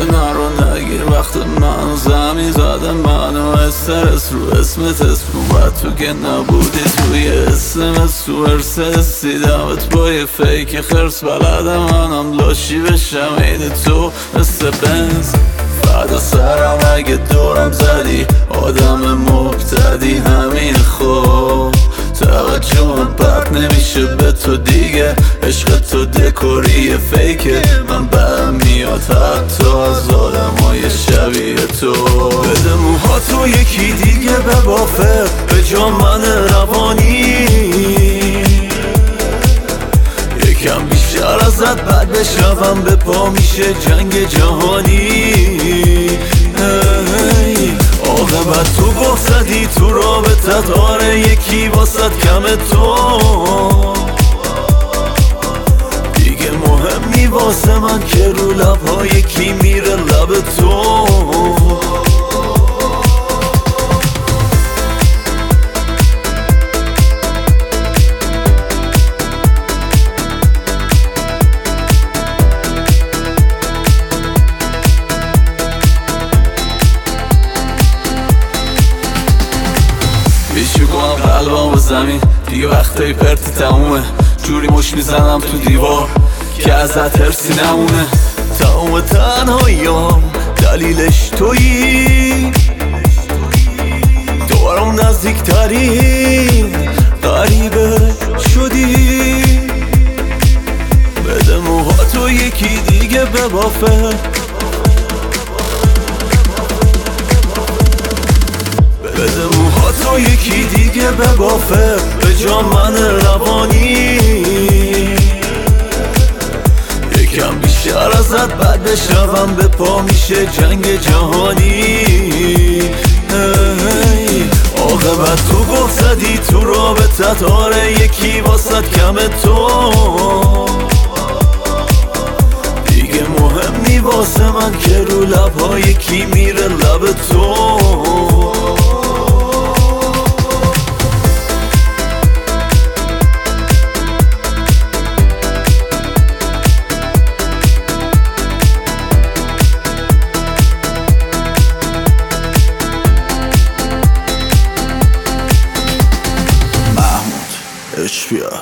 نرو نگیر وقت من زمین زدم منو استرس رو اسمت اسم و تو که نبودی توی اسمت تو ارسس دیدمت با یه فیک خرس بلدم منم لاشی بشم این تو مثل بنز فردا سرم اگه دورم زدی آدم مبتدی همین خوب توجهم پرت نمیشه به تو دیگه عشق تو دکوری فیکه من برم میاد حتی از آدمای شبیه تو بده موهاتو یکی دیگه ببافه به جا من روانی یکم بیشتر ازت بد بشوم به پا میشه جنگ جهانی عاقبت تو گفت زدی تو رابطت آره یکی واسد کم تو دیگه مهم نی واسه من که رو لبها یکی میره لب تو بیشو کنم قلبم و زمین دیگه وقتای پرتی تمومه جوری مش میزنم تو دیوار که ازت هرسی نمونه تمام تنهاییام دلیلش تویی تو برام نزدیکترین غریبه شدی بده موهاتو یکی دیگه ببافه بده موهاتو یکی دیگه ببافه به جا من روانی یکم بیشتر ازت بد بشوم به پا میشه جنگ جهانی عاقبت تو گفت زدی تو رابطت آره یکی واسد کم تو دیگه مهم نی واسه من که رو لبها یکی میره لب تو HBO